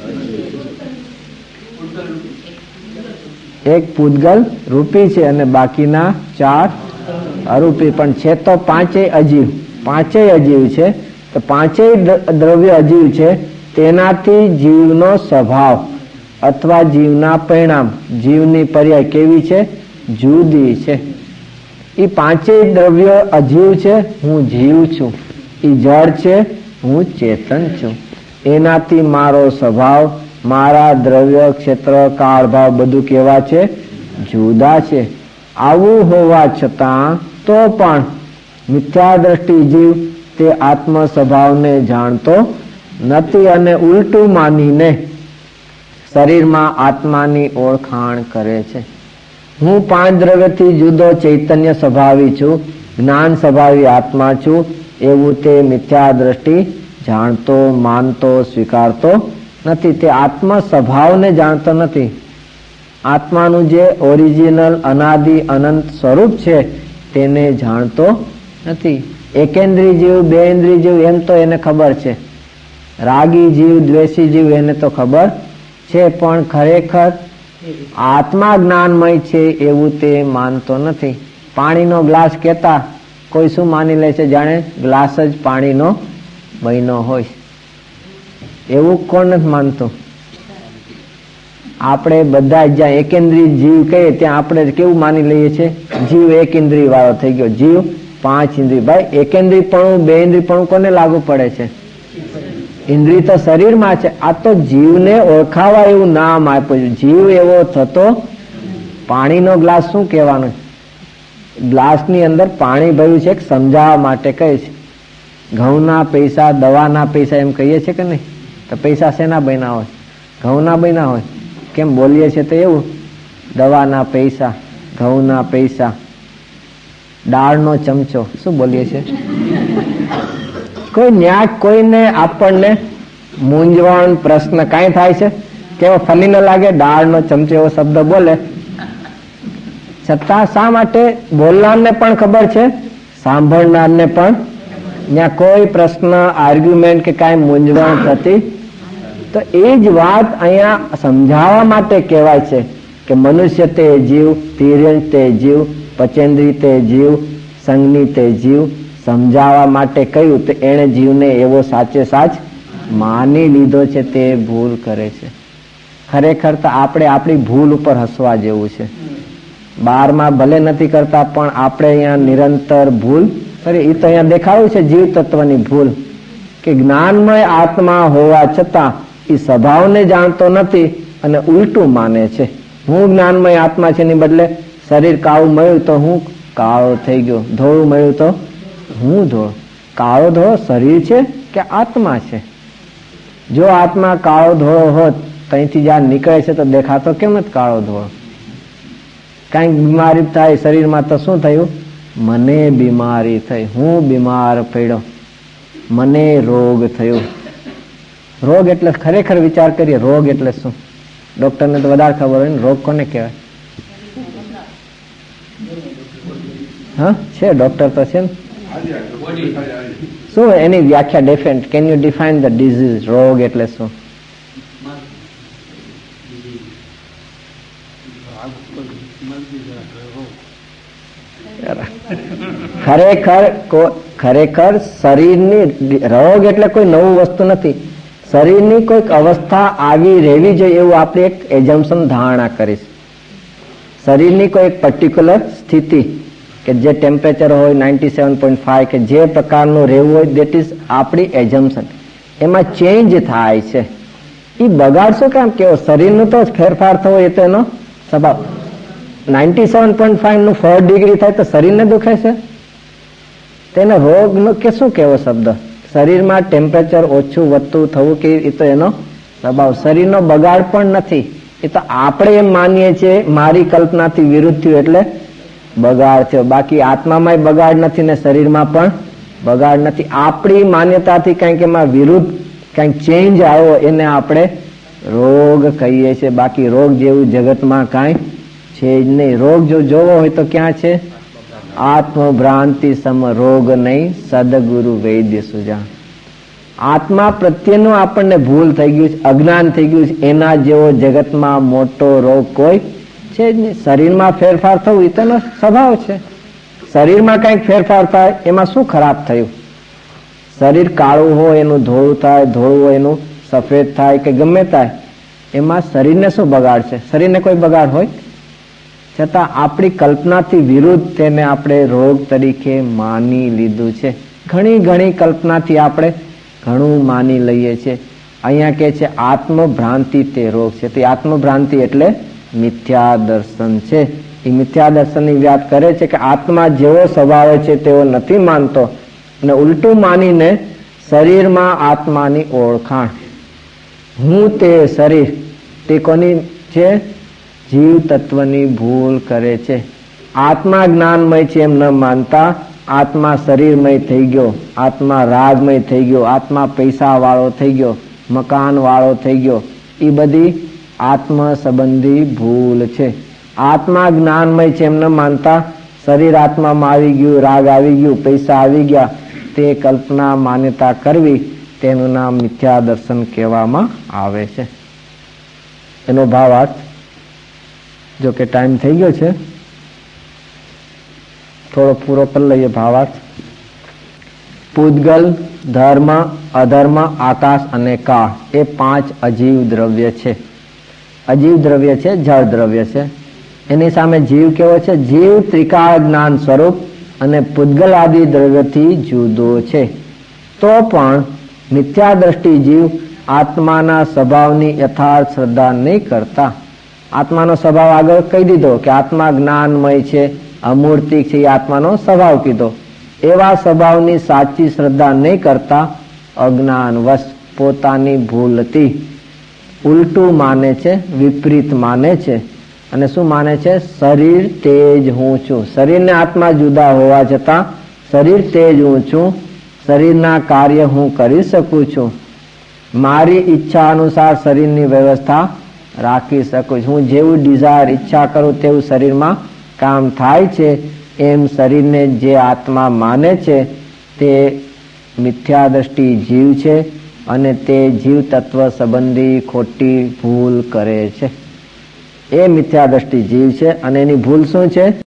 એક પૂતગલ રૂપી છે અને બાકીના ચાર અરૂપી. પણ છે તો પાંચેય અજીવ. પાંચેય અજીવ છે તો પાંચેય દ્રવ્ય અજીવ છે. તેનાથી જીવનો સ્વભાવ અથવા જીવના પરિણામ, જીવની પર્યાય કેવી છે? જુદી છે. એ પાંચેય દ્રવ્ય અજીવ છે, હું જીવ છું. એ જળ છે, હું ચેતન છું. એનાથી મારો સ્વભાવ, મારા દ્રવ્ય, ક્ષેત્ર, કાળ, ભાવ બધું કેવા છે? જુદા છે. આવું હોવા છતાં તો પણ મિથ્યા દ્રષ્ટિ જીવ તે આત્મ સ્વભાવને જાણતો નથી અને ઉલટું માનીને શરીરમાં આત્માની ઓળખાણ કરે છે. હું પાંચ દ્રવ્યથી જુદો ચૈતન્ય સ્વભાવી છું, જ્ઞાન સ્વભાવી આત્મા છું, એવું તે મિથ્યા દ્રષ્ટિ જાણતો, માનતો, સ્વીકારતો નથી. તે આત્મ સ્વભાવને જાણતો નથી. આત્માનું જે ઓરિજિનલ અનાદિ અનંત સ્વરૂપ છે તેને જાણતો નથી. એકેન્દ્રી જીવ, બે ઇન્દ્રિય જીવ એમ તો એને ખબર છે. રાગી જીવ, દ્વેષી જીવ એને તો ખબર છે, પણ ખરેખર આત્મા જ્ઞાનમય છે એવું તે માનતો નથી. પાણીનો ગ્લાસ કહેતા કોઈ શું માની લે છે? જાણે ગ્લાસ જ પાણીનો બન્યો હોય. એવું કોણ નથી માનતું? આપણે બધા જ્યાં એકેન્દ્રિય જીવ કહીએ ત્યાં આપણે કેવું માની લઈએ છીએ? જીવ એક ઇન્દ્રિય વાળો થઈ ગયો, જીવ પાંચ ઇન્દ્રિય. ભાઈ એકેન્દ્રિયપણું, બે ઇન્દ્રિયપણું કોને લાગુ પડે છે? ઇન્દ્રિય તો શરીરમાં છે. આ તો જીવને ઓળખાવા એવું નામ આપ્યું છે. જીવ એવો થતો પાણીનો ગ્લાસ શું કહેવાનો? ગ્લાસની અંદર પાણી ભર્યું છે સમજાવવા માટે કહે છે. ઘઉંના પૈસા, દવાના પૈસા એમ કહીએ છીએ કે નહીં? તો પૈસા શેના બન્યા હોય? ઘઉંના બન્યા હોય. કેમ બોલીએ છીએ તો એવું? દવાના પૈસા, ઘઉંના પૈસા, દાળનો ચમચો, શું બોલીએ છીએ? કોઈ ન્યાક કોઈને આપણને મૂંઝવણ, પ્રશ્ન કાંઈ થાય છે? કેવો ફની ન લાગે? દાળનો ચમચો એવો શબ્દ બોલે છતાં શા માટે? બોલનારને પણ ખબર છે, સાંભળનારને પણ. ત્યાં કોઈ પ્રશ્ન, આર્ગ્યુમેન્ટ કે કાંઈ મૂંઝવણ થતી. તો એ જ વાત અહીંયા સમજાવવા માટે કહેવાય છે કે મનુષ્ય તે જીવ, તિર્યંશ તે જીવ, પચેન્દ્રી તે જીવ, સંજ્ઞી તે જીવ. સમજાવવા માટે કહ્યું તો એણે જીવને એવો સાચે સાચ માની લીધો છે. તે ભૂલ કરે છે. ખરેખર તો આપણે આપણી ભૂલ ઉપર હસવા જેવું છે. બારમાં ભલે નથી કરતા પણ આપણે અહીંયા નિરંતર ભૂલ કરીએ. એ તો અહીંયા દેખાડ્યું છે જીવ તત્વની ભૂલ, કે જ્ઞાનમય આત્મા હોવા છતાં એ સ્વભાવને જાણતો નથી અને ઉલટું માને છે. હું જ્ઞાનમય આત્મા છે ની બદલે શરીર કાળું મળ્યું તો હું કાળો થઈ ગયો, ધોળું મળ્યું તો હું ધોળો. કાળો ધોળો શરીર છે કે આત્મા છે? જો આત્મા કાળો ધોળો હોત તો અહીંથી જ્યાં નીકળે છે તો દેખાતો કેમ જ કાળો ધોળો? કઈક બીમારી થાય શરીરમાં તો શું થયું? મને બીમારી થઈ, હું બીમાર પડ્યો, મને રોગ થયો. રોગ એટલે ખરેખર વિચાર કરીએ, રોગ એટલે શું? ડોક્ટરને તો વધારે ખબર હોય ને રોગ કોને કહેવાય? હા છે, ડોક્ટર તો છે ને. શું એની વ્યાખ્યા define? Can you define the disease? રોગ એટલે શું? ખરેખર ખરેખર શરીરની રોગ એટલે કોઈ નવું વસ્તુ નથી. શરીરની કોઈક અવસ્થા આવી રહેવી જોઈએ એવું આપણે એક એઝમ્પશન ધારણા કરીશ. શરીરની કોઈ એક પર્ટિક્યુલર સ્થિતિ કે જે ટેમ્પરેચર હોય નાઇન્ટી સેવન પોઈન્ટ ફાઈવ કે જે પ્રકારનું રહેવું હોય, દેટ ઇઝ આપણી એઝમ્પશન. એમાં ચેન્જ થાય છે. એ બગાડશો કેમ? કેવો શરીરનો તો ફેરફાર થવો એ તો એનો સ્વભાવ. નાઇન્ટી સેવન પોઈન્ટ ફાઈવ નું ફોર ડિગ્રી થાય તો શરીરને દુખે છે? તેને રોગનો કે શું કેવો શબ્દ? શરીરમાં ટેમ્પરેચર ઓછું વધતું થવું કે એ તો એનો સ્વભાવ. શરીરનો બગાડ પણ નથી. એ તો આપણે એમ માનીએ છીએ મારી કલ્પનાથી વિરુદ્ધ થયું એટલે બગાડ થયો. બાકી આત્મામાં બગાડ નથી ને શરીરમાં પણ બગાડ નથી. આપણી માન્યતાથી કંઈક એમાં વિરુદ્ધ કંઈક ચેન્જ આવ્યો એને આપણે રોગ કહીએ છીએ. બાકી રોગ જેવું જગતમાં કાંઈ છે જ નહીં. રોગ જો જોવો હોય તો ક્યાં છે? આત્મભ્રાંતિ સમ રોગ નહીં, સદગુરુ વૈદ્ય સુજા. આત્મા પ્રત્યેનું આપણને ભૂલ થઈ ગયું છે, અજ્ઞાન થઈ ગયું છે. એના જેવો જગતમાં મોટો રોગ કોઈ છે જ નહીં. શરીરમાં ફેરફાર થવું એ તેનો સ્વભાવ છે. શરીરમાં કંઈક ફેરફાર થાય એમાં શું ખરાબ થયું? શરીર કાળું હોય એનું ધોળું થાય, ધોળું હોય એનું સફેદ થાય કે ગમે થાય, એમાં શરીરને શું બગાડ છે? શરીરને કોઈ બગાડ હોય? છતાં આપણી કલ્પનાથી વિરુદ્ધ તેને આપણે રોગ તરીકે માની લીધું છે. ઘણી ઘણી કલ્પનાથી આપણે ઘણું માની લઈએ છીએ. અહીંયા કે છે આત્મભ્રાંતિ તે રોગ છે. તે આત્મભ્રાંતિ એટલે મિથ્યા દર્શન છે. એ મિથ્યા દર્શનની વાત કરે છે કે આત્મા જેવો સ્વભાવ છે તેવો નથી માનતો અને ઉલટું માનીને શરીરમાં આત્માની ઓળખાણ, હું તે શરીર, તે કોની છે? જીવ તત્વની ભૂલ કરે છે. આત્મા જ્ઞાનમય છે એમ ન માનતા આત્મા શરીરમય થઈ ગયો, આત્મા રાગમય થઈ ગયો, આત્મા પૈસા વાળો થઈ ગયો, મકાન વાળો થઈ ગયો. એ બધી આત્મ સંબંધી ભૂલ છે. આત્મા જ્ઞાનમય છે એમ ન માનતા શરીર આત્મામાં આવી ગયું, રાગ આવી ગયું, પૈસા આવી ગયા, તે કલ્પના માન્યતા કરવી, તેનું નામ મિથ્યા દર્શન કહેવામાં આવે છે. એનો ભાવાર્થ જો કે ટાઈમ થઈ ગયો છે, થોડો પૂરો કરી લઈએ. ભાવાર્થ: પૂતગલ, ધર્મ, અધર્મ, આકાશ અને કાળ એ પાંચ અજીવ દ્રવ્ય છે. અજીવ દ્રવ્ય છે, જળ દ્રવ્ય છે. એની સામે જીવ કેવો છે? જીવ ત્રિકાળ જ્ઞાન સ્વરૂપ અને પૂતગલ આદિ દ્રવ્યથી જુદો છે. તો પણ મિથ્યા દ્રષ્ટિ જીવ આત્માના સ્વભાવની યથાર્થ શ્રદ્ધા નહીં કરતા. આત્માનો સ્વભાવ આગળ કહી દીધો કે આત્મા જ્ઞાનમય છે, અમૂર્તિક છે, એ આત્માનો સ્વભાવ કીધો. એવા સ્વભાવની સાચી શ્રદ્ધા નહીં કરતા અજ્ઞાનવશ પોતાની ભૂલથી ઉલટું માને છે, વિપરીત માને છે. અને શું માને છે? શરીર તેજ હું છું. શરીરને આત્મા જુદા હોવા છતાં શરીર તેજ હું છું, શરીરના કાર્ય હું કરી શકું છું, મારી ઈચ્છા અનુસાર શરીરની વ્યવસ્થા રાખી શકું છું, હું જેવું ડિઝાયર ઈચ્છા કરું તેવું શરીરમાં કામ થાય છે. એમ શરીરને જે આત્મા માને છે તે મિથ્યા દ્રષ્ટિ જીવ છે અને તે જીવ તત્વ સંબંધી ખોટી ભૂલ કરે છે. એ મિથ્યા દ્રષ્ટિ જીવ છે અને એની ભૂલ શું છે?